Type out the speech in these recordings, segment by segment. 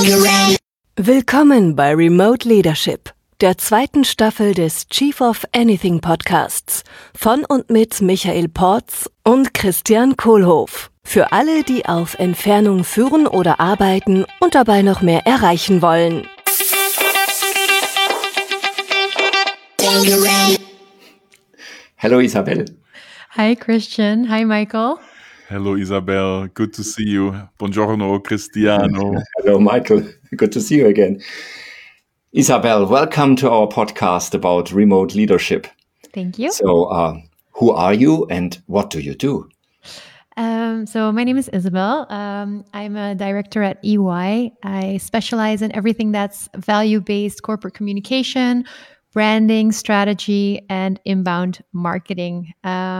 Willkommen bei Remote Leadership, der zweiten Staffel des Chief of Anything Podcasts von und mit Michael Porz und Christian Kohlhoff. Für alle, die auf Entfernung führen oder arbeiten und dabei noch mehr erreichen wollen. Hello, Isabel. Hi, Christian. Hi, Michael. Hello, Isabel. Good to see you. Buongiorno, Cristiano. Hello, Michael. Good to see you again. Isabel, welcome to our podcast about remote leadership. Thank you. So, who are you and what do you do? So my name is Isabel. I'm a director at EY. I specialize in everything that's value-based corporate communication, branding, strategy, and inbound marketing.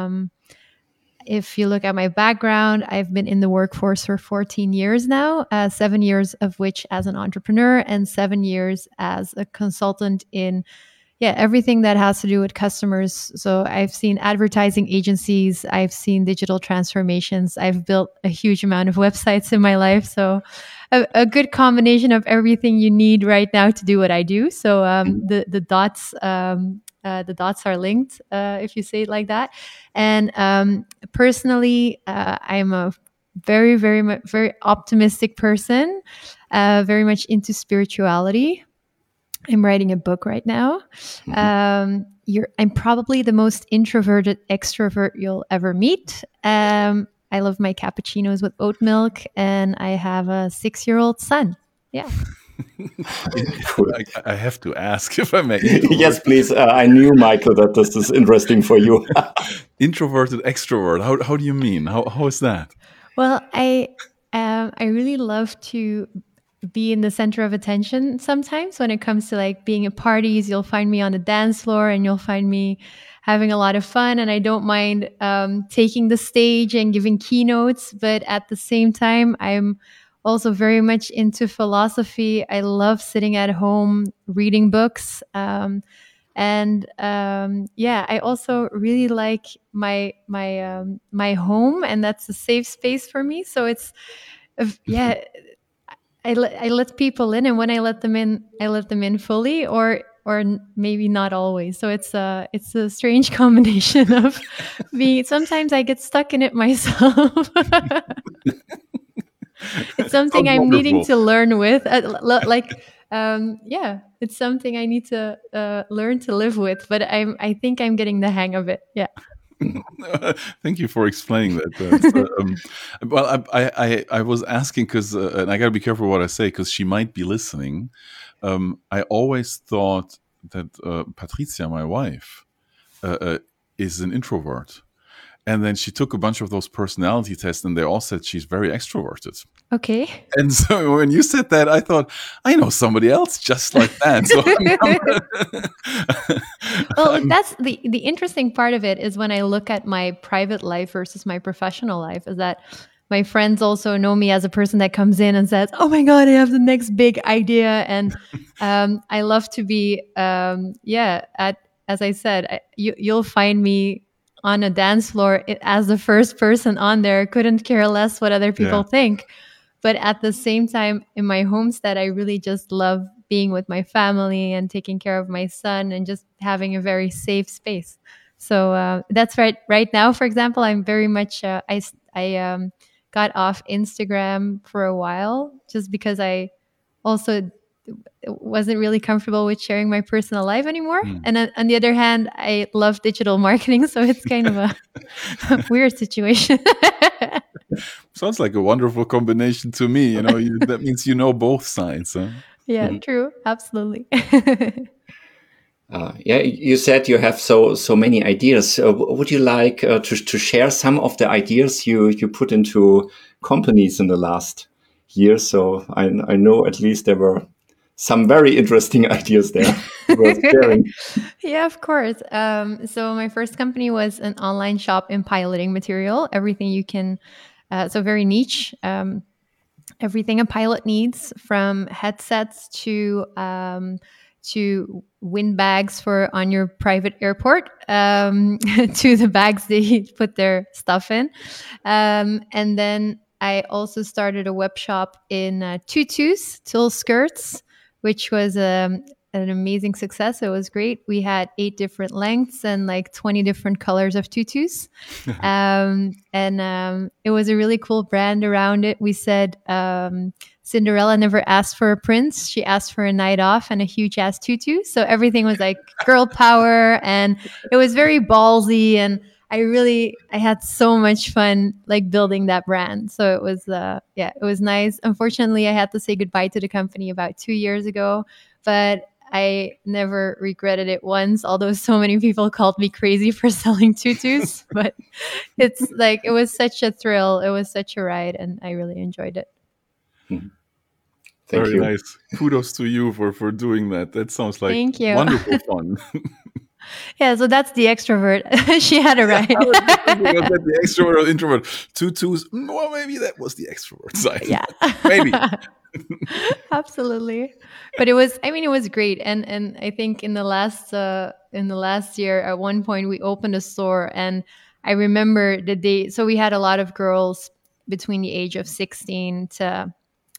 If you look at my background, I've been in the workforce for 14 years now, 7 years of which as an entrepreneur and 7 years as a consultant in everything that has to do with customers. So I've seen advertising agencies, I've seen digital transformations, I've built a huge amount of websites in my life. So a good combination of everything you need right now to do what I do. So the dots are linked, if you say it like that. And personally, I'm a very, very, very optimistic person, very much into spirituality. I'm writing a book right now. I'm probably the most introverted extrovert you'll ever meet. I love my cappuccinos with oat milk, and I have a 6-year-old son. Yeah. Cool. I have to ask if I may. Yes, please. I knew, Michael, that this is interesting for you. Introverted extrovert. How do you mean? How is that? Well, I really love to be in the center of attention sometimes when it comes to like being at parties. You'll find me on the dance floor and you'll find me having a lot of fun, and I don't mind taking the stage and giving keynotes, but at the same time I'm also very much into philosophy. I love sitting at home reading books, I also really like my home, and that's a safe space for me. So it's I let people in, and when I let them in fully, or maybe not always. So it's a strange combination of being. Sometimes I get stuck in it myself. It's something I'm needing to learn with. It's something I need to learn to live with. But I think I'm getting the hang of it. Yeah. Thank you for explaining that. Well, I was asking because, and I got to be careful what I say because she might be listening. I always thought that Patricia, my wife, is an introvert. And then she took a bunch of those personality tests, and they all said she's very extroverted. Okay. And so when you said that, I thought, I know somebody else just like that. So well, that's the interesting part of it is when I look at my private life versus my professional life, is that my friends also know me as a person that comes in and says, oh my God, I have the next big idea. And I love to be, as I said, you'll find me on a dance floor as the first person on there. Couldn't care less what other people think. But at the same time, in my homestead, I really just love being with my family and taking care of my son and just having a very safe space. So that's right. Right now, for example, I'm very much, I got off Instagram for a while just because I also wasn't really comfortable with sharing my personal life anymore. And on the other hand, I love digital marketing. So it's kind of a weird situation. Sounds like a wonderful combination to me. That means you know both sides. Huh? Yeah, true. Absolutely. You said you have so many ideas. Would you like to share some of the ideas you put into companies in the last year? So I know at least there were some very interesting ideas there worth sharing. Yeah, of course. So my first company was an online shop in piloting material. Everything you can, so very niche. Everything a pilot needs, from headsets to wind bags for on your private airport, to the bags they put their stuff in, and then I also started a web shop in tutus, tulle skirts, which was an amazing success. It was great. We had 8 different lengths and like 20 different colors of tutus. It was a really cool brand around it. We said Cinderella never asked for a prince. She asked for a night off and a huge ass tutu. So everything was like girl power, and it was very ballsy. And I had so much fun like building that brand. So it was, it was nice. Unfortunately, I had to say goodbye to the company about 2 years ago, but I never regretted it once, although so many people called me crazy for selling tutus. But it's like, it was such a thrill. It was such a ride, and I really enjoyed it. Thank Very you. nice. Kudos to you for doing that. That sounds like Thank you. wonderful fun. Yeah, so that's the extrovert. She had it right. I was just thinking, was that the extrovert or introvert? Tutus. Well, maybe that was the extrovert side. Yeah. Maybe. Absolutely. But it was great. And I think in the last year, at one point we opened a store, and I remember the day. So we had a lot of girls between the age of 16 to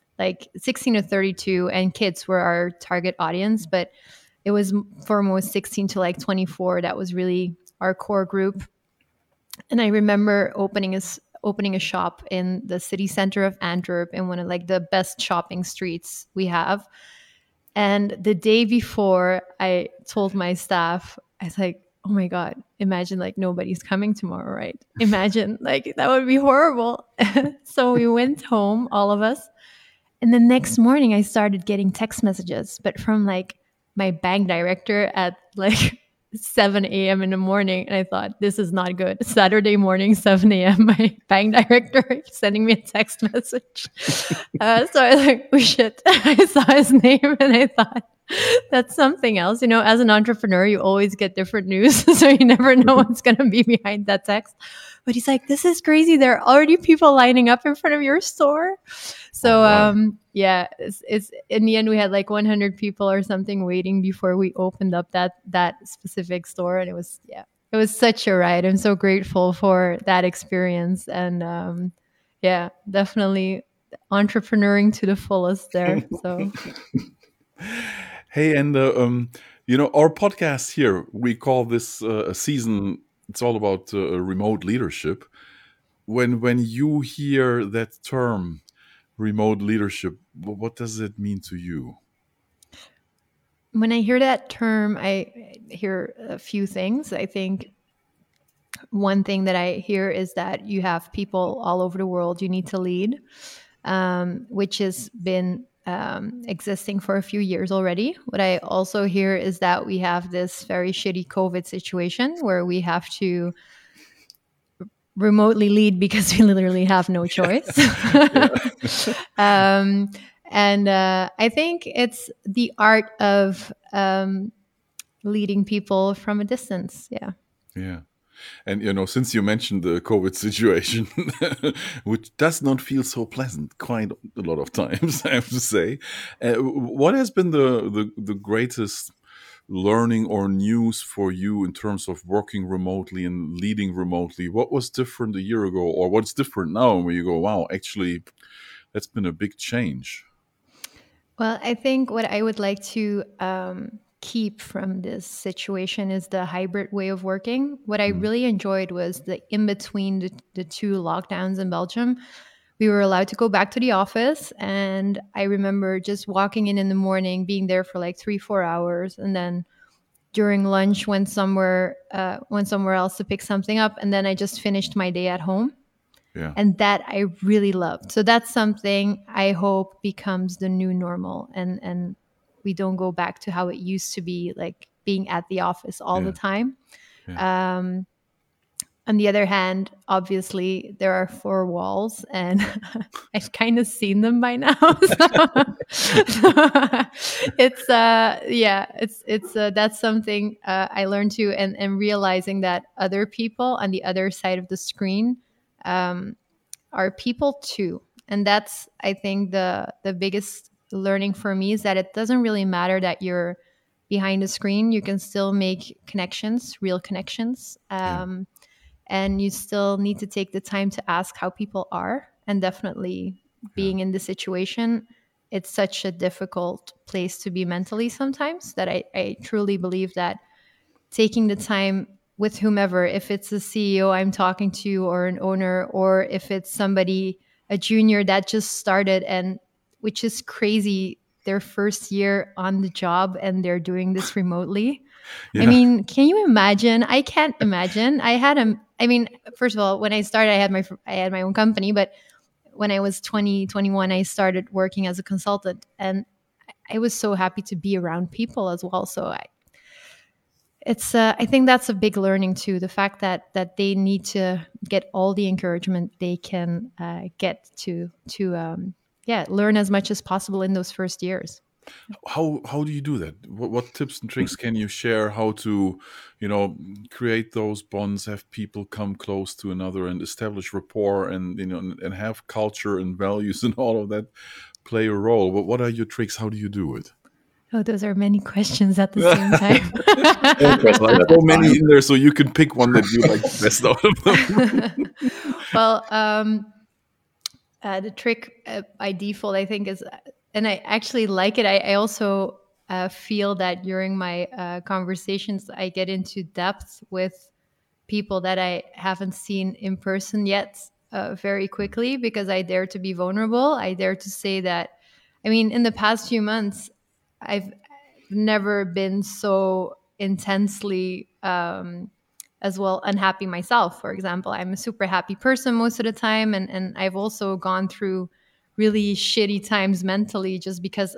32, and kids were our target audience, but it was for most 16 to like 24. That was really our core group. And I remember opening a shop in the city center of Antwerp, in one of like the best shopping streets we have. And the day before, I told my staff, I was like, oh my God, imagine like nobody's coming tomorrow, right? Imagine, like, that would be horrible. So we went home, all of us. And the next morning I started getting text messages, but from like my bank director at like 7 a.m. in the morning. And I thought, this is not good. Saturday morning, 7 a.m., my bank director sending me a text message. So I was like, oh shit. I saw his name and I thought, that's something else. You know, as an entrepreneur, you always get different news. So you never know what's going to be behind that text. But he's like, this is crazy. There are already people lining up in front of your store. So, it's in the end, we had like 100 people or something waiting before we opened up that specific store. And it was such a ride. I'm so grateful for that experience. And definitely entrepreneuring to the fullest there. So. Hey, and our podcast here, we call this a season. It's all about remote leadership. When you hear that term, remote leadership, what does it mean to you? When I hear that term, I hear a few things. I think one thing that I hear is that you have people all over the world you need to lead, which has been existing for a few years already. What I also hear is that we have this very shitty COVID situation where we have to remotely lead because we literally have no choice. And I think it's the art of leading people from a distance. Yeah. And, since you mentioned the COVID situation, which does not feel so pleasant quite a lot of times, I have to say, what has been the greatest learning or news for you in terms of working remotely and leading remotely? What was different a year ago, or what's different now where you go, wow, actually, that's been a big change? Well, I think what I would like to keep from this situation is the hybrid way of working. What I really enjoyed was the in between the two lockdowns in Belgium. We were allowed to go back to the office, and I remember just walking in the morning, being there for like 3-4 hours, and then during lunch went somewhere else to pick something up, and then I just finished my day at home. Yeah. And that I really loved. So that's something I hope becomes the new normal, and we don't go back to how it used to be, like being at the office all the time. Yeah. On the other hand, obviously there are 4 walls, and I've kind of seen them by now. It's that's something I learned too, and realizing that other people on the other side of the screen are people too. And that's, I think, the biggest learning for me, is that it doesn't really matter that you're behind a screen. You can still make connections, real connections. And you still need to take the time to ask how people are. definitely being in the situation, it's such a difficult place to be mentally sometimes, that I truly believe that taking the time with whomever, if it's a CEO I'm talking to or an owner, or if it's somebody, a junior that just started, and which is crazy, their first year on the job and they're doing this remotely. I Yeah. mean, can you imagine? I can't imagine. I mean, first of all, when I started, I had my own company, but when I was 20, 21, I started working as a consultant, and I was so happy to be around people as well. So I think that's a big learning too. The fact that they need to get all the encouragement they can get to learn as much as possible in those first years. How do you do that? What tips and tricks can you share? How to, create those bonds, have people come close to another, and establish rapport, and and have culture and values and all of that play a role. What are your tricks? How do you do it? Oh, those are many questions at the same time. Well, so many in there, so you can pick one that you like the best out of them. Well, the trick by default, I think, is, and I actually like it. I also feel that during my conversations, I get into depth with people that I haven't seen in person yet very quickly, because I dare to be vulnerable. I dare to say that, I mean, in the past few months, I've never been so intensely as well unhappy myself. For example, I'm a super happy person most of the time, and I've also gone through really shitty times mentally, just because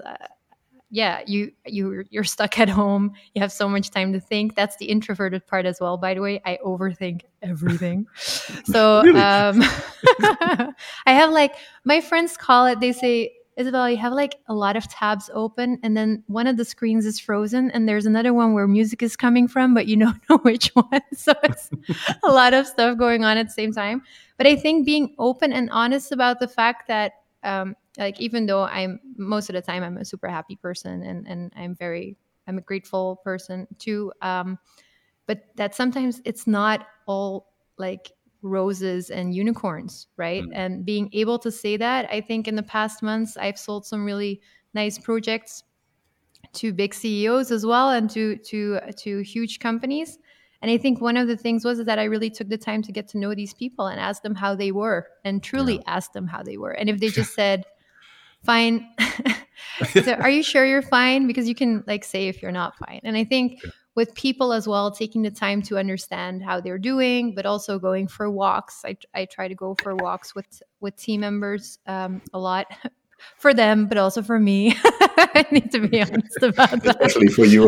you're stuck at home, you have so much time to think. That's the introverted part as well, by the way. I overthink everything. So Really? I have, like, my friends call it, they say, Isabel, you have like a lot of tabs open, and then one of the screens is frozen, and there's another one where music is coming from, but you don't know which one. So it's a lot of stuff going on at the same time. But I think being open and honest about the fact that, like, even though most of the time I'm a super happy person, and I'm a grateful person too. But that sometimes it's not all like roses and unicorns, right? And being able to say that, I think in the past months, I've sold some really nice projects to big CEOs as well, and to huge companies. And I think one of the things was that I really took the time to get to know these people and ask them how they were, and truly ask them how they were. And if they just said, fine, so are you sure you're fine? Because you can, like, say if you're not fine. And I think with people as well, taking the time to understand how they're doing, but also going for walks. I try to go for walks with team members a lot, for them, but also for me. I need to be honest about that. Especially for you.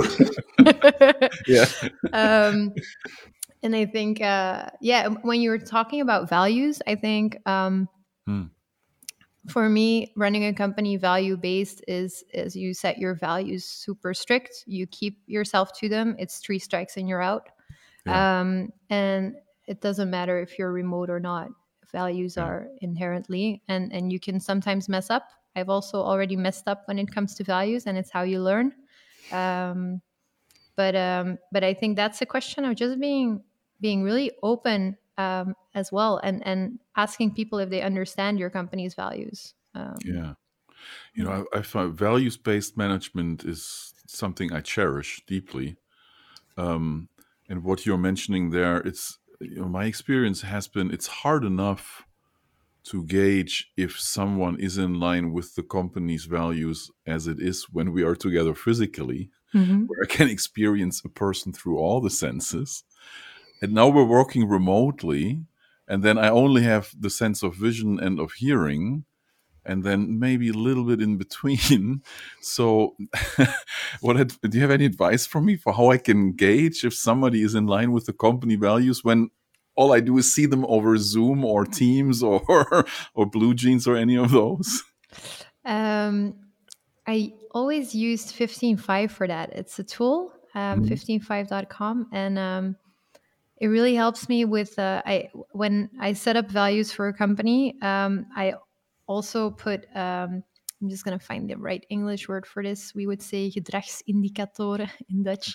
Yeah. And I think, when you were talking about values, I think for me, running a company value-based is you set your values super strict. You keep yourself to them. It's 3 strikes and you're out. And it doesn't matter if you're remote or not. Values are inherently, and you can sometimes mess up. I've also already messed up when it comes to values, and it's how you learn. But I think that's a question of just being really open as well, and asking people if they understand your company's values. I find values-based management is something I cherish deeply. And what you're mentioning there, it's my experience has been it's hard enough to gauge if someone is in line with the company's values as it is when we are together physically, where I can experience a person through all the senses. And now we're working remotely, and then I only have the sense of vision and of hearing, and then maybe a little bit in between. So do you have any advice for me for how I can gauge if somebody is in line with the company values when all I do is see them over Zoom or Teams or Blue Jeans or any of those? I always used 15Five for that. It's a tool, 15five.com, and it really helps me with when I set up values for a company. I also put I'm just going to find the right English word for this. We would say gedragsindicator in Dutch.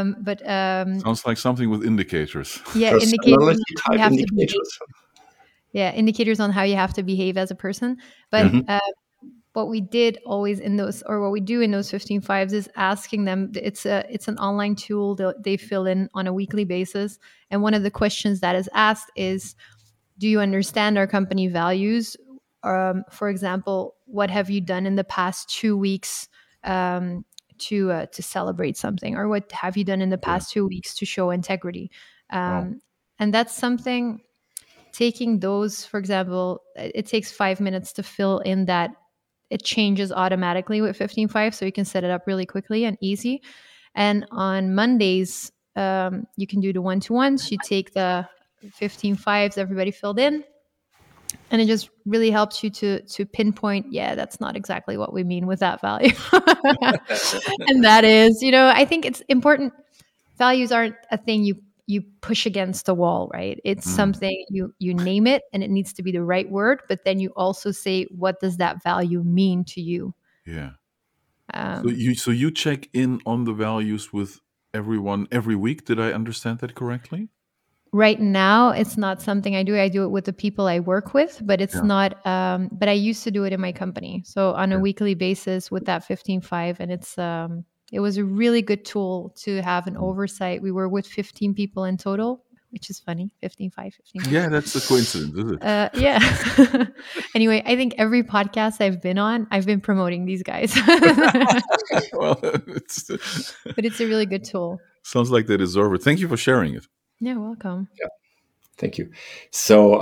Sounds like something with indicators. Yeah, indicators. Personality type indicators. indicators on how you have to behave as a person. But what we did always in those, or what we do in those 15 fives, is asking them. It's an online tool that they fill in on a weekly basis, and one of the questions that is asked is, do you understand our company values? For example, what have you done in the past 2 weeks to celebrate something, or what have you done in the past 2 weeks to show integrity? And that's something. Taking those, for example, it takes 5 minutes to fill in that. It changes automatically with 15.5, so you can set it up really quickly and easy. And on Mondays, you can do the one-to-ones. You take the 15.5s everybody filled in, and it just really helps you to pinpoint, that's not exactly what we mean with that value. And that is, I think it's important. Values aren't a thing you push against the wall, right? It's something you name it, and it needs to be the right word, but then you also say, what does that value mean to you? Yeah. So you check in on the values with everyone every week. Did I understand that correctly? Right now, it's not something I do. I do it with the people I work with, but it's not. But I used to do it in my company, so on a weekly basis with that 15.5, and it was a really good tool to have an oversight. We were with 15 people in total, which is funny. 15.5, 15. Yeah, that's a coincidence, is it? Yeah. Anyway, I think every podcast I've been on, I've been promoting these guys. Well, but it's a really good tool. Sounds like they deserve it. Thank you for sharing it. Yeah, welcome. Yeah, thank you. So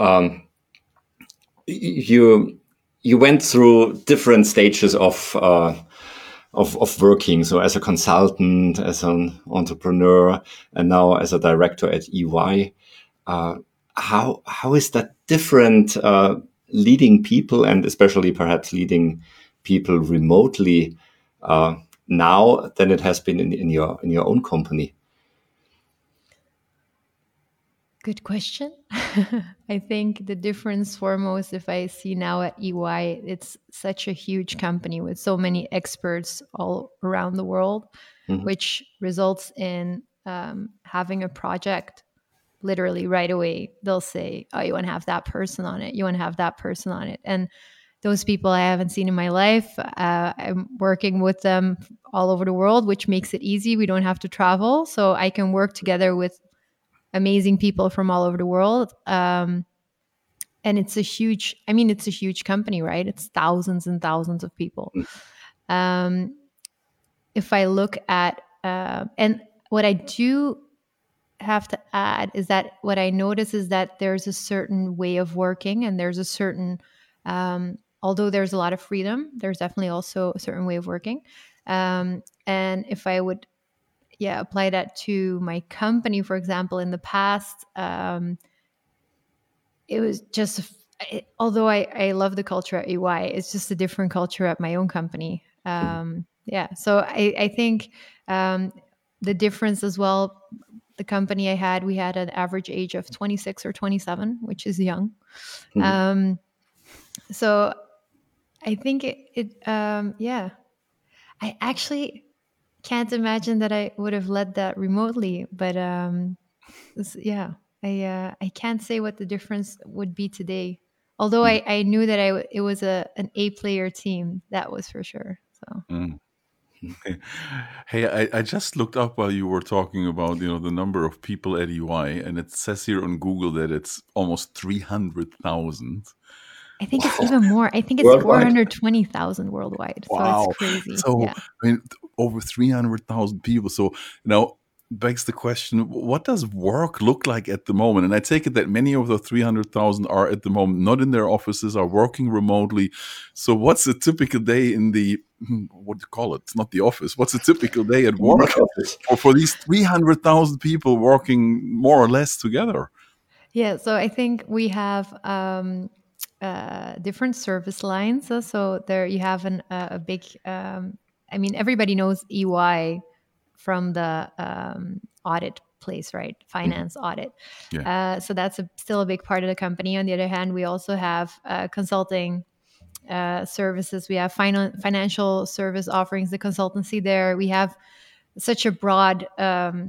you went through different stages of working. So as a consultant, as an entrepreneur, and now as a director at EY. How is that different leading people, and especially perhaps leading people remotely now than it has been in your own company? Good question. I think the difference foremost, if I see now at EY, it's such a huge company with so many experts all around the world, which results in having a project literally right away. They'll say, oh, you want to have that person on it. You want to have that person on it. And those people I haven't seen in my life. I'm working with them all over the world, which makes it easy. We don't have to travel. So I can work together with amazing people from all over the world. And it's a huge company, right? It's thousands and thousands of people. If I look at, and what I do have to add is that what I notice is that there's a certain way of working, and there's a certain, although there's a lot of freedom, there's definitely also a certain way of working. And if I would apply that to my company, for example, in the past, it was just, although I love the culture at EY, it's just a different culture at my own company. So I think the difference as well, the company I had, we had an average age of 26 or 27, which is young. So I think I actually can't imagine that I would have led that remotely, but I can't say what the difference would be today. Although I knew that it was an A-player team, that was for sure. So. Okay. Hey, I just looked up while you were talking about the number of people at EY, and it says here on Google that it's almost 300,000. I think it's even more. I think it's worldwide. 420,000 worldwide. Wow. So it's crazy. So I mean, over 300,000 people. So begs the question, what does work look like at the moment? And I take it that many of the 300,000 are at the moment not in their offices, are working remotely. So what's a typical day in the, what do you call it? It's not the office. What's a typical day at work for these 300,000 people working more or less together? Yeah, so I think we have different service lines. So there you have a big, everybody knows EY from the audit place, right? Finance audit. Yeah. So that's still a big part of the company. On the other hand, we also have consulting services. We have financial service offerings, the consultancy there. We have such a broad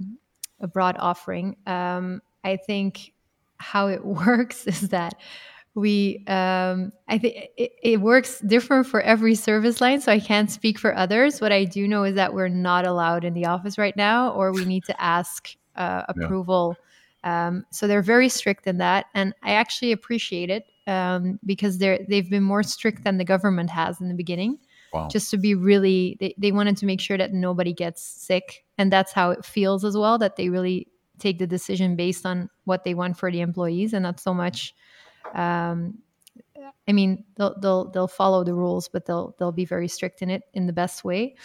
offering. I think how it works is that I think it works different for every service line, so I can't speak for others. What I do know is that we're not allowed in the office right now, or we need to ask Yeah. approval. So they're very strict in that, and I actually appreciate it because they've been more strict than the government has in the beginning. Wow. Just to be really, they wanted to make sure that nobody gets sick, and that's how it feels as well. That they really take the decision based on what they want for the employees, and not so much. I mean, they'll follow the rules, but they'll be very strict in it in the best way.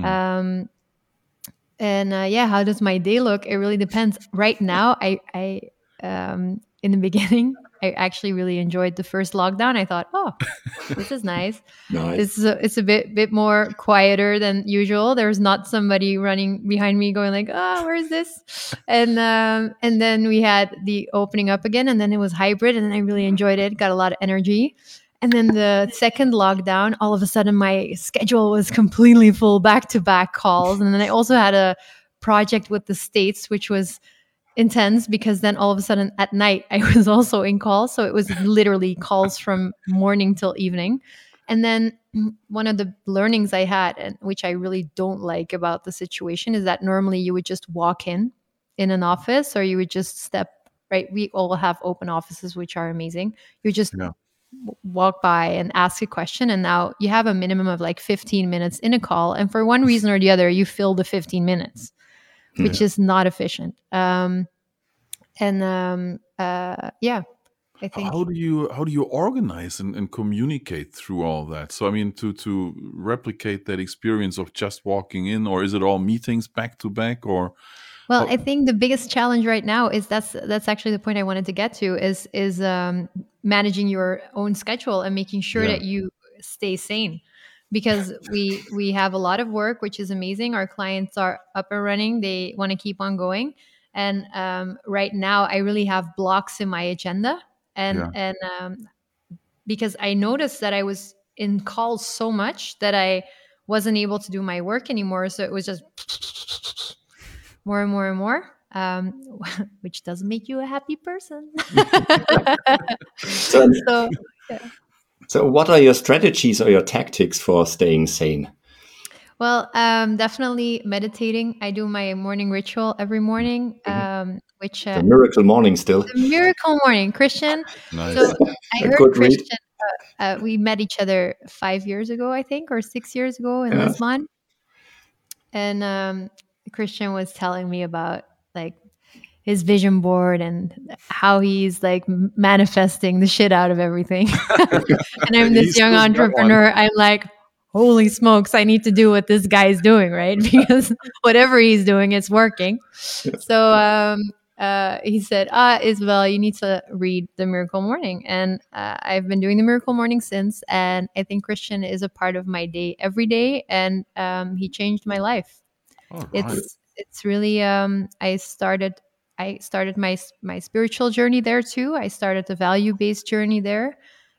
And how does my day look? It really depends. Right now, I in the beginning, I actually really enjoyed the first lockdown. I thought, oh, this is nice. Nice. It's a bit more quieter than usual. There's not somebody running behind me going like, oh, where is this? And then we had the opening up again, and then it was hybrid, and I really enjoyed it. Got a lot of energy. And then the second lockdown, all of a sudden my schedule was completely full, back-to-back calls. And then I also had a project with the States, which was intense because then all of a sudden at night I was also in calls. So it was literally calls from morning till evening. And then one of the learnings I had, and which I really don't like about the situation, is that normally you would just walk in an office, or you would just step right. We all have open offices, which are amazing. You just walk by and ask a question, and now you have a minimum of like 15 minutes in a call, and for one reason or the other you fill the 15 minutes, which is not efficient. I think How do you organize and communicate through all that? So I mean, to replicate that experience of just walking in, or is it all meetings back to back, or? Well, I think the biggest challenge right now is that's actually the point I wanted to get to is managing your own schedule and making sure that you stay sane, because we have a lot of work, which is amazing. Our clients are up and running; they want to keep on going, and right now I really have blocks in my agenda, and because I noticed that I was in calls so much that I wasn't able to do my work anymore, so it was just more and more and more, which doesn't make you a happy person. So what are your strategies or your tactics for staying sane? Well, definitely meditating. I do my morning ritual every morning, which the miracle morning still. The miracle morning, Christian. Nice. So I heard Christian. We met each other 5 years ago, I think, or 6 years ago in Lisbon, and Christian was telling me about like his vision board and how he's like manifesting the shit out of everything. And I'm this young entrepreneur. I'm like, holy smokes, I need to do what this guy's doing, right? Because whatever he's doing, it's working. So he said, Isabel, you need to read The Miracle Morning. And I've been doing The Miracle Morning since. And I think Christian is a part of my day every day. And he changed my life. Right. It's really I started my spiritual journey there too. I started the value-based journey there.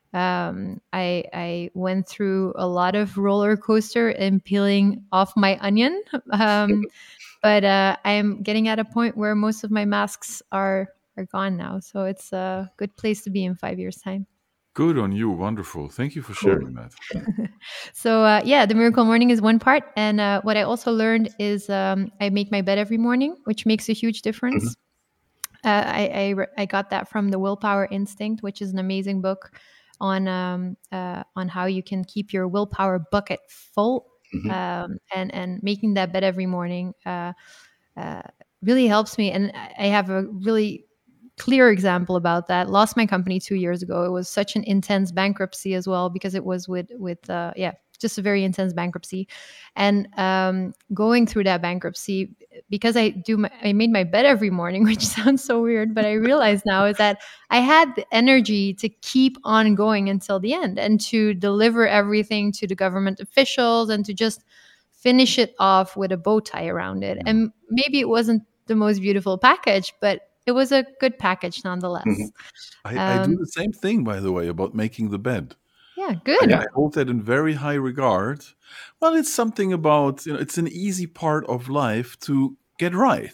I went through a lot of roller coaster and peeling off my onion, but I'm getting at a point where most of my masks are gone now. So it's a good place to be in 5 years' time. Good on you. Wonderful. Thank you for sharing that. So, The Miracle Morning is one part. And what I also learned is I make my bed every morning, which makes a huge difference. I got that from The Willpower Instinct, which is an amazing book on how you can keep your willpower bucket full. And making that bed every morning really helps me. And I have a really clear example about that. Lost my company 2 years ago. It was such an intense bankruptcy as well, because it was with just a very intense bankruptcy. And going through that bankruptcy, because I made my bed every morning, which sounds so weird, but I realize now is that I had the energy to keep on going until the end and to deliver everything to the government officials and to just finish it off with a bow tie around it. And maybe it wasn't the most beautiful package, but it was a good package nonetheless. I do the same thing, by the way, about making the bed. Yeah, good. I hold that in very high regard. Well, it's something about, it's an easy part of life to get right.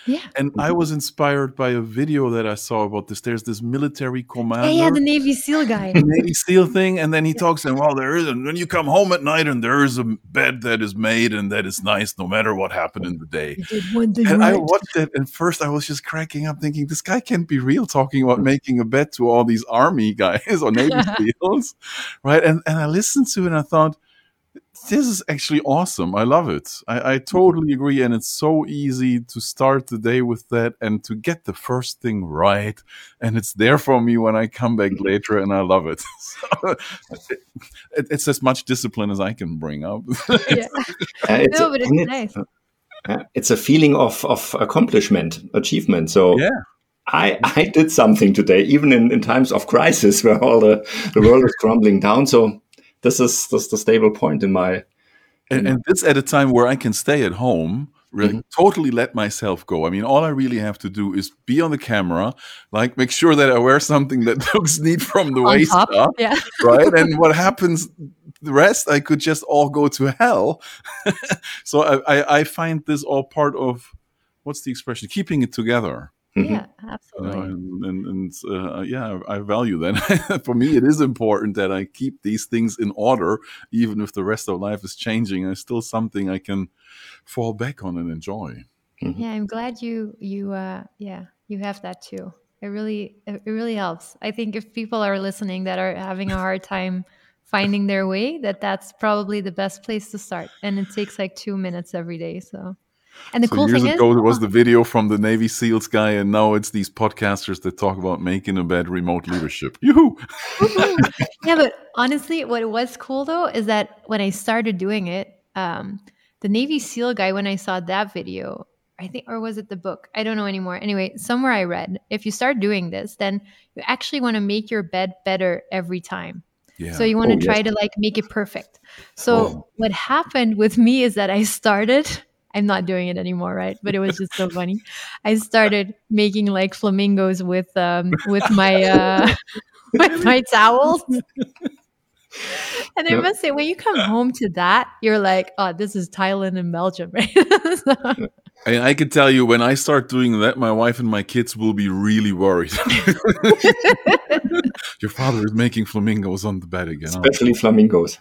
Yeah. And I was inspired by a video that I saw about this. There's this military commander, Yeah, the Navy SEAL guy. Navy SEAL thing, and then he talks and well, there is when you come home at night and there is a bed that is made and that is nice no matter what happened in the day. You did one thing And I right. watched that, and first I was just cracking up, thinking this guy can't be real, talking about making a bed to all these army guys or Navy SEAls, right? And I listened to it and I thought, this is actually awesome. I love it. I totally agree. And it's so easy to start the day with that and to get the first thing right. And it's there for me when I come back later, and I love it. So, it's as much discipline as I can bring up. Yeah. No, but it's nice. It's a feeling of accomplishment, achievement. So Yeah. I did something today, even in times of crisis where all the world is crumbling down. So this is the stable point in my. And this at a time where I can stay at home, really totally let myself go. I mean, all I really have to do is be on the camera, like make sure that I wear something that looks neat from the On waist top, up, yeah. right? And what happens, the rest, I could just all go to hell. So I find this all part of, what's the expression? Keeping it together. Yeah, absolutely. Yeah, I value that. For me, it is important that I keep these things in order, even if the rest of life is changing. It's still something I can fall back on and enjoy. Yeah, I'm glad you have that too. It really helps. I think if people are listening that are having a hard time finding their way, that's probably the best place to start. And it takes like 2 minutes every day. So. And the So cool years thing ago, is, there was the video from the Navy SEALs guy, and now it's these podcasters that talk about making a bed, remote leadership. Yoo-hoo! yeah, but honestly, what was cool though is that when I started doing it, the Navy SEAL guy, when I saw that video, I think, or was it the book? I don't know anymore. Anyway, somewhere I read, if you start doing this, then you actually want to make your bed better every time. Yeah. So you want to try to like make it perfect. So what happened with me is that I started. I'm not doing it anymore, right? But it was just so funny. I started making like flamingos with my with my towels. And I must say, when you come home to that, you're like, oh, this is Thailand and Belgium, right? So, And I can tell you, when I start doing that, my wife and my kids will be really worried. Your father is making flamingos on the bed again. Especially flamingos.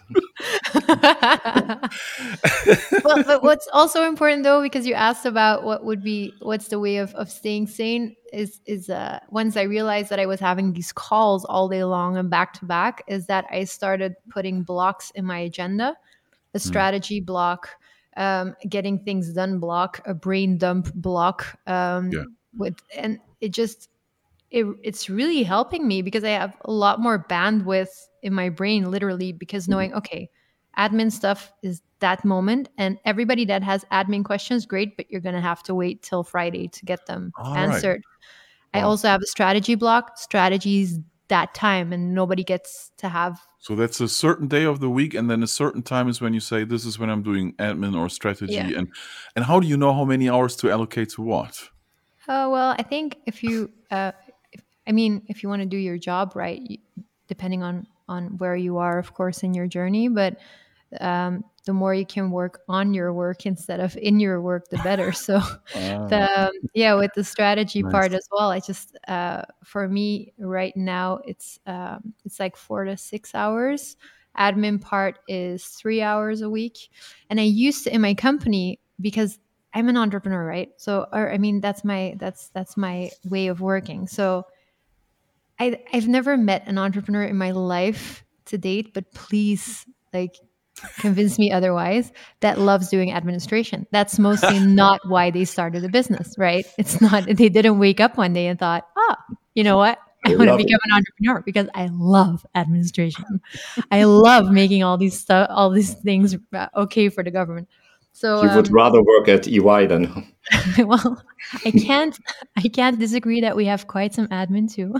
well, but what's also important though, because you asked about what's the way of staying sane is once I realized that I was having these calls all day long and back to back, is that I started putting blocks in my agenda, a strategy block, getting things done block, a brain dump block, and it's really helping me because I have a lot more bandwidth in my brain, literally, because knowing, okay, admin stuff is that moment, and everybody that has admin questions, great, but you're going to have to wait till Friday to get them answered. Right. I also have a strategy block, strategies that time, and nobody gets to have. So that's a certain day of the week, and then a certain time is when you say, this is when I'm doing admin or strategy. Yeah. And how do you know how many hours to allocate to what? Well, I think if you want to do your job right, depending on where you are, of course, in your journey, but the more you can work on your work instead of in your work, the better. So with the strategy part as well, I just, for me right now, it's like 4 to 6 hours. Admin part is 3 hours a week. And I used to, in my company, because I'm an entrepreneur, right? So, that's my way of working. So I've never met an entrepreneur in my life to date, but please, convince me otherwise, that loves doing administration. That's mostly not why they started a business, right? It's not, they didn't wake up one day and thought, you know what? I want to become an entrepreneur because I love administration. I love making all these things okay for the government. So you would rather work at EY than. Well, I can't disagree that we have quite some admin too.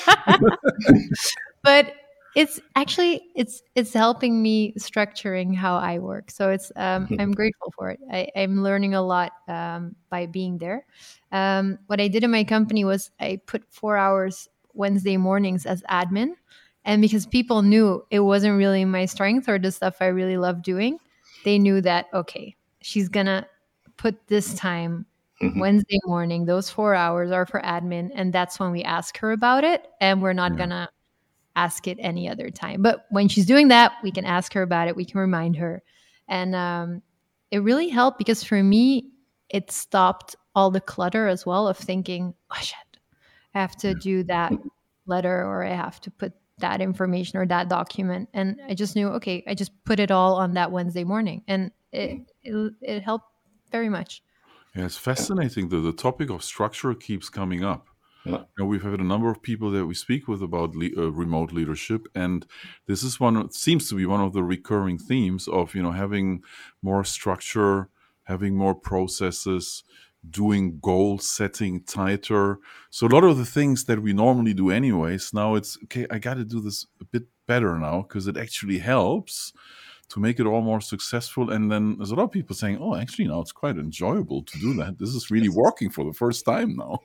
But it's actually it's helping me structuring how I work. So it's I'm grateful for it. I'm learning a lot by being there. What I did in my company was I put 4 hours Wednesday mornings as admin, and because people knew it wasn't really my strength or the stuff I really love doing, they knew that okay, she's gonna put this time Wednesday morning, those 4 hours are for admin, and that's when we ask her about it, and we're not Yeah. gonna ask it any other time. But when she's doing that, we can ask her about it. We can remind her. And it really helped because for me, it stopped all the clutter as well of thinking, oh shit, I have to do that letter or I have to put that information or that document. And I just knew, okay, I just put it all on that Wednesday morning. And it helped very much. Yeah, it's fascinating. The topic of structure keeps coming up. Yeah. We've had a number of people that we speak with about remote leadership, and this is seems to be one of the recurring themes of having more structure, having more processes, doing goal setting tighter. So a lot of the things that we normally do anyways, now it's okay. I got to do this a bit better now because it actually helps to make it all more successful. And then there's a lot of people saying, "Oh, actually, now it's quite enjoyable to do that. This is really working for the first time now."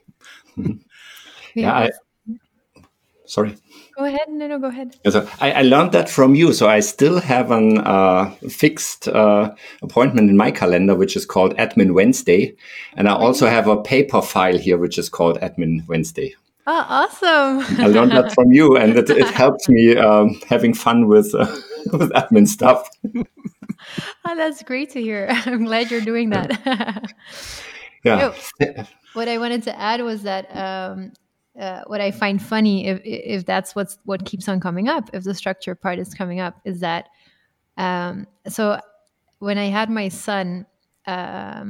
Yeah, sorry. Go ahead. No, go ahead. So I learned that from you. So I still have an fixed appointment in my calendar, which is called Admin Wednesday. And I also have a paper file here, which is called Admin Wednesday. Oh, awesome. I learned that from you, and it helps me having fun with admin stuff. Oh, that's great to hear. I'm glad you're doing that. Yeah. What I wanted to add was that what I find funny, if that's what keeps on coming up, if the structure part is coming up, is that so when I had my son, I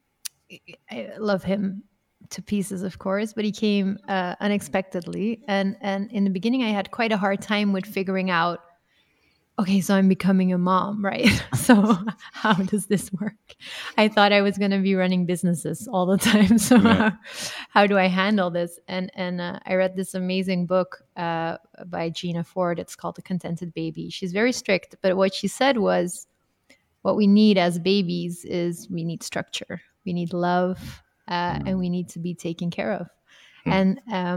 love him to pieces, of course, but he came unexpectedly, and in the beginning, I had quite a hard time with figuring out. Okay, so I'm becoming a mom, right? So how does this work? I thought I was going to be running businesses all the time. So how do I handle this? And I read this amazing book by Gina Ford. It's called The Contented Baby. She's very strict, but what she said was, what we need as babies is we need structure, we need love, and we need to be taken care of. And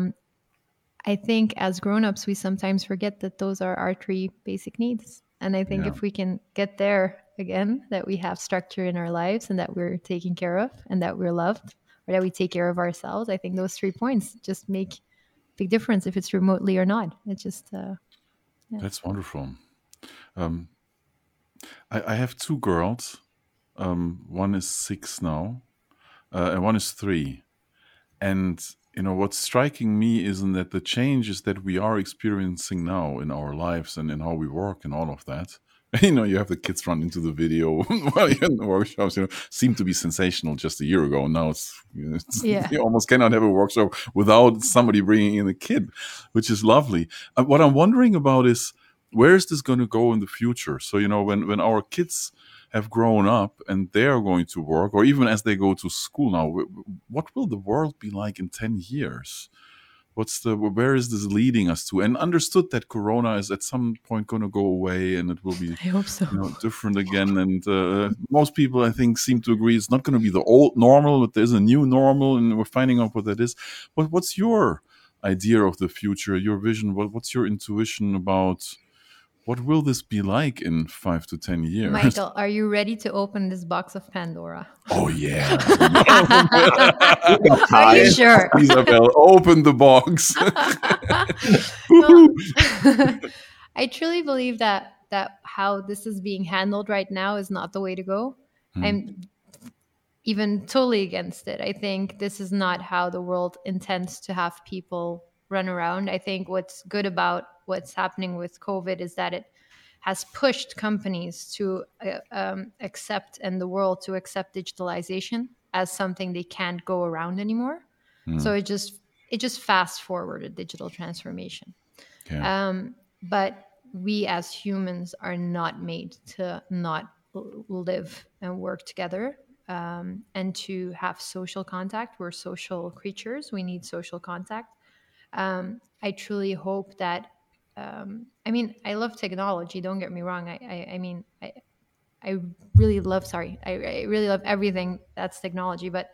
I think as grown-ups, we sometimes forget that those are our 3 basic needs. And I think if we can get there again, that we have structure in our lives and that we're taken care of and that we're loved or that we take care of ourselves, I think those 3 points just make a big difference if it's remotely or not. It's just... That's wonderful. I have 2 girls. One is 6 now, and one is 3. And what's striking me isn't that the changes that we are experiencing now in our lives and in how we work and all of that. You have the kids run into the video while you're in the workshops. Seem to be sensational just a year ago. Now you almost cannot have a workshop without somebody bringing in a kid, which is lovely. What I'm wondering about is, where is this going to go in the future? So when our kids have grown up and they are going to work, or even as they go to school now, what will the world be like in 10 years? Where is this leading us to? And understood that Corona is at some point going to go away and it will be, I hope so. different again. And most people, I think, seem to agree it's not going to be the old normal, but there's a new normal, and we're finding out what that is. But what's your idea of the future, your vision? What's your intuition about what will this be like in 5 to 10 years? Michael, are you ready to open this box of Pandora? Oh, yeah. Are you sure? Isabel, open the box. I truly believe that how this is being handled right now is not the way to go. I'm even totally against it. I think this is not how the world intends to have people run around. I think what's good about what's happening with COVID is that it has pushed companies to accept, and the world to accept, digitalization as something they can't go around anymore. So it just fast forwarded digital transformation. But we as humans are not made to not live and work together, and to have social contact. We're social creatures. We need social contact. I truly hope that, I love technology, don't get me wrong. I really love, I really love everything that's technology, but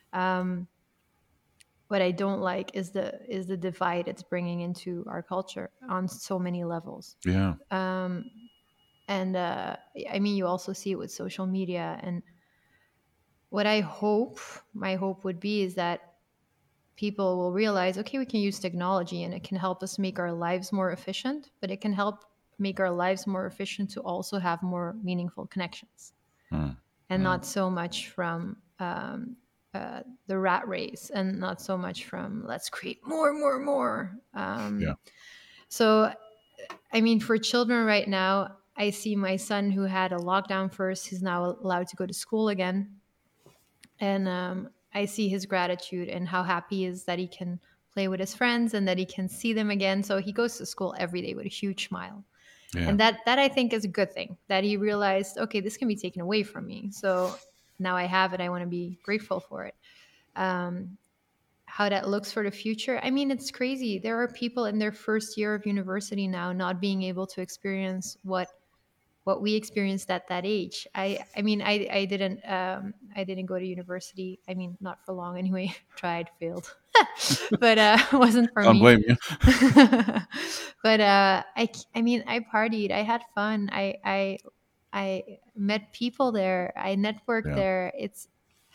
what I don't like is the divide it's bringing into our culture on so many levels. Yeah. You also see it with social media, and what I hope, my hope would be is that people will realize, okay, we can use technology and it can help us make our lives more efficient, but it can help make our lives more efficient to also have more meaningful connections Mm. and not so much from the rat race and not so much from let's create more. Yeah. So, I mean, for children right now, I see my son who had a lockdown first, he's now allowed to go to school again. And I see his gratitude and how happy he is that he can play with his friends and that he can see them again. So he goes to school every day with a huge smile. Yeah. And that I think is a good thing, that he realized, okay, this can be taken away from me. So now I have it. I want to be grateful for it. How that looks for the future. I mean, it's crazy. There are people in their first year of university now not being able to experience what we experienced at that age. I mean, I didn't go to university. I mean, not for long anyway. Tried, failed, but it wasn't for Can't me. blame you. But I mean, I partied. I had fun. I met people there. I networked Yeah. there. It's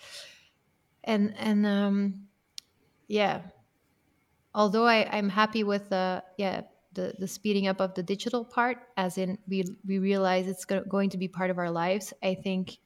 and yeah. Although I'm happy with the speeding up of the digital part, as in we realize it's going to be part of our lives. I think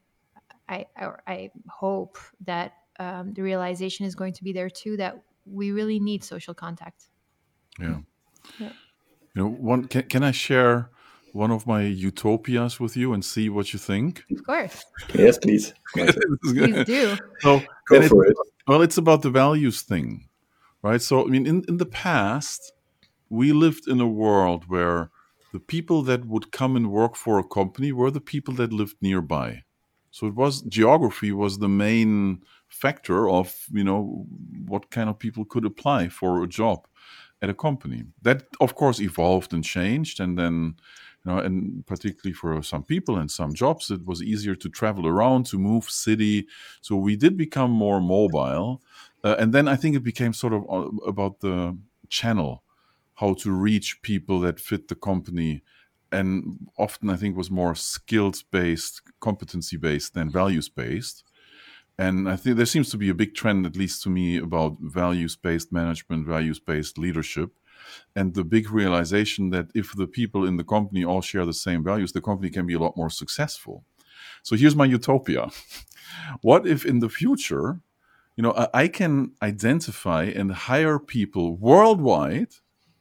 I hope that the realization is going to be there too, that we really need social contact. Yeah. Yeah. You know, can I share one of my utopias with you and see what you think? Of course, Yes, please. This is please good. do. So, Go and for it. well, it's about the values thing, right? So, I mean, in the past, we lived in a world where the people that would come and work for a company were the people that lived nearby. So it was geography was the main factor of, you know, what kind of people could apply for a job at a company. That of course evolved and changed, and then, you know, and particularly for some people and some jobs, it was easier to travel around, to move city. So we did become more mobile, and then I think it became sort of about the channel, how to reach people that fit the company, and often I think was more skills based, competency based than values based. And I think there seems to be a big trend, at least to me, about values based management, values based leadership, and the big realization that if the people in the company all share the same values, the company can be a lot more successful. So here's my utopia. What if in the future, you know, I can identify and hire people worldwide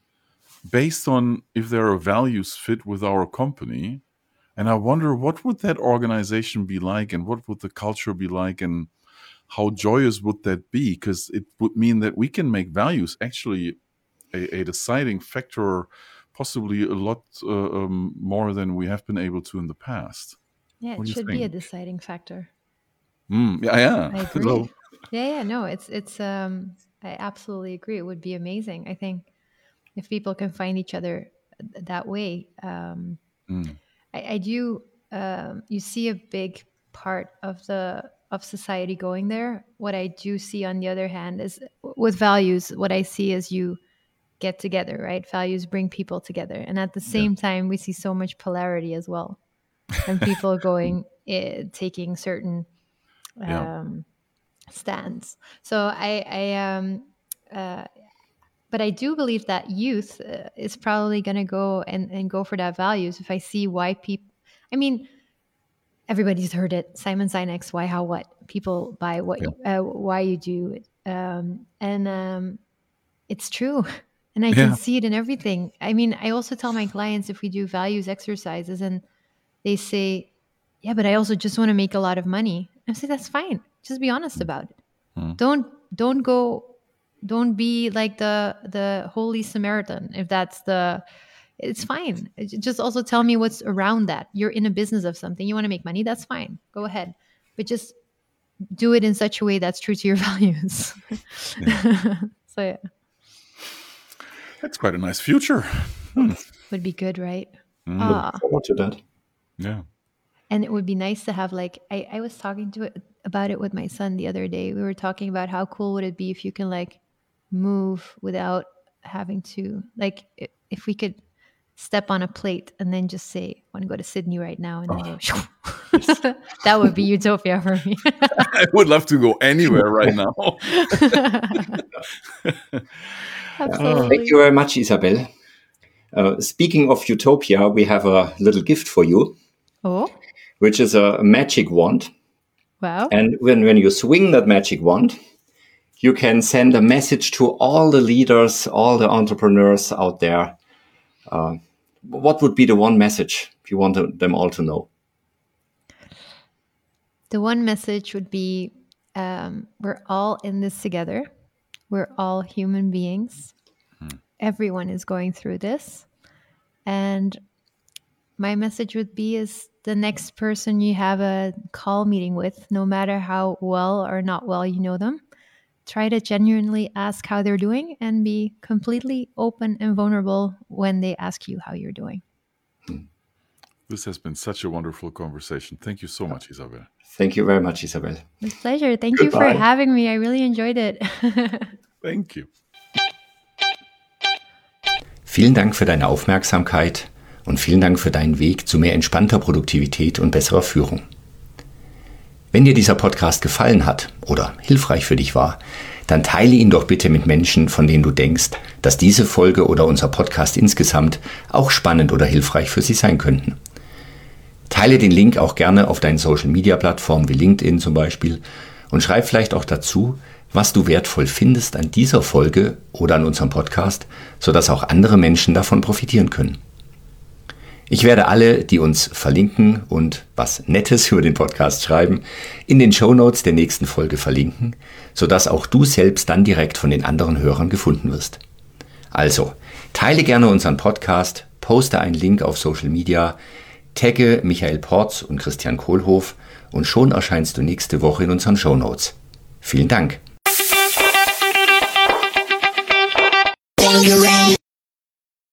based on if their values fit with our company? And I wonder, what would that organization be like, and what would the culture be like, and how joyous would that be? Because it would mean that we can make values actually a deciding factor, possibly a lot more than we have been able to in the past. Yeah, What it do you should be a think? deciding factor. Yeah, yeah. I agree. So, Yeah, no, it's I absolutely agree. It would be amazing. I think if people can find each other that way. mm, I do. You see a big part of society going there. What I do see, on the other hand, is with values. What I see is you get together, right? Values bring people together, and at the yeah, same time, we see so much polarity as well, and people going taking certain yeah, stands. So uh, but I do believe that youth is probably going to go and go for that values. If I see why people, I mean, everybody's heard it. Simon Sinek's "Why, How, What." People buy what, yeah, why you do it, and it's true. And I can yeah, see it in everything. I mean, I also tell my clients if we do values exercises, and they say, "Yeah, but I also just want to make a lot of money." I say, "That's fine. Just be honest about it. mm, Don't go. Don't be like the Holy Samaritan. If that's the it's fine. Just also tell me what's around that. You're in a business of something. You want to make money. That's fine. Go ahead. But just do it in such a way that's true to your values." yeah. So yeah, That's quite a nice future. Hmm. would be good, right? Mm, Ah, Forward to that. yeah, and it would be nice to have like I was talking to it about it with my son the other day. We were talking about how cool would it be if you can like move without having to like if we could step on a plate and then just say, I want to go to Sydney right now. And then go, that would be utopia for me. I would love to go anywhere right now. Absolutely. Thank you very much, Isabel. Speaking of utopia, we have a little gift for you, which is a magic wand. Wow. And when you swing that magic wand, you can send a message to all the leaders, all the entrepreneurs out there. What would be the one message you want them all to know? The one message would be, we're all in this together. We're all human beings. Everyone is going through this. And my message would be is the next person you have a call meeting with, no matter how well or not well you know them, try to genuinely ask how they're doing and be completely open and vulnerable when they ask you how you're doing. This has been such a wonderful conversation. Thank you so much, Isabel. Thank you very much, Isabel. With pleasure. Thank you for having me. I really enjoyed it. Thank you. Vielen Dank für deine Aufmerksamkeit und vielen Dank für deinen Weg zu mehr entspannter Produktivität und besserer Führung. Wenn dir dieser Podcast gefallen hat oder hilfreich für dich war, dann teile ihn doch bitte mit Menschen, von denen du denkst, dass diese Folge oder unser Podcast insgesamt auch spannend oder hilfreich für sie sein könnten. Teile den Link auch gerne auf deinen Social-Media-Plattformen wie LinkedIn zum Beispiel und schreib vielleicht auch dazu, was du wertvoll findest an dieser Folge oder an unserem Podcast, sodass auch andere Menschen davon profitieren können. Ich werde alle, die uns verlinken und was Nettes über den Podcast schreiben, in den Shownotes der nächsten Folge verlinken, sodass auch du selbst dann direkt von den anderen Hörern gefunden wirst. Also, teile gerne unseren Podcast, poste einen Link auf Social Media, tagge Michael Porz und Christian Kohlhoff und schon erscheinst du nächste Woche in unseren Shownotes. Vielen Dank.